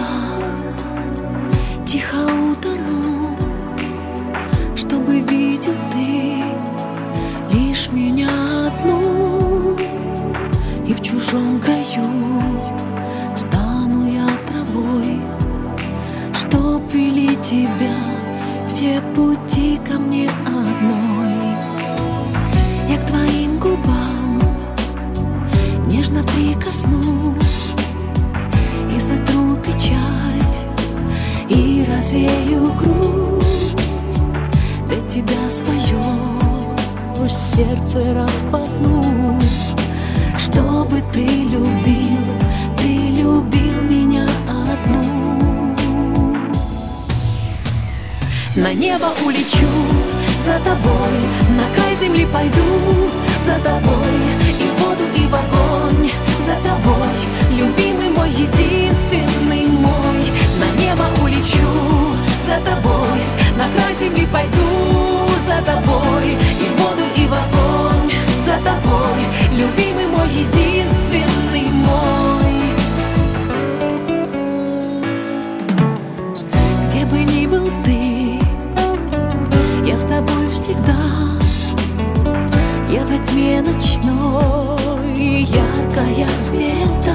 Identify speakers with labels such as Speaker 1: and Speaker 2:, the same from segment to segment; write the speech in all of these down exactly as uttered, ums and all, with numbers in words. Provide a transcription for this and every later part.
Speaker 1: тихо утону, чтобы видел ты лишь меня одну. И в чужом краю стану я травой, чтоб вели тебя все пути ко мне одной. Я к твоим губам нежно прикоснусь и сотру печаль, и развею грусть. Для тебя свое сердце распахну, чтобы ты любил, ты любил меня одну. На небо улечу за тобой, на край земли пойду за тобой, и в воду, и в огонь за тобой, любимый мой, единственный мой. На небо улечу за тобой, на край земли пойду за тобой, и в воду, и в огонь за тобой, любимый мой, единственный мой. Где бы ни был ты, я с тобой всегда. Я во тьме ночной яркая звезда.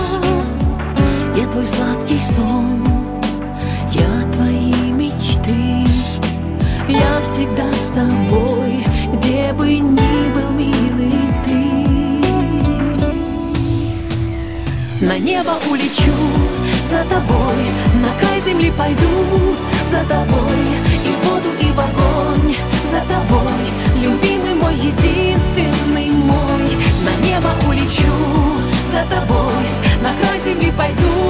Speaker 1: Я твой сладкий сон, я твои мечты. Я всегда с тобой, где бы ни был, милый ты. На небо улечу за тобой, на край земли пойду за тобой, и в воду, и в огонь за тобой, любимый мой, единственный мой. На небо улечу за тобой, на край земли пойду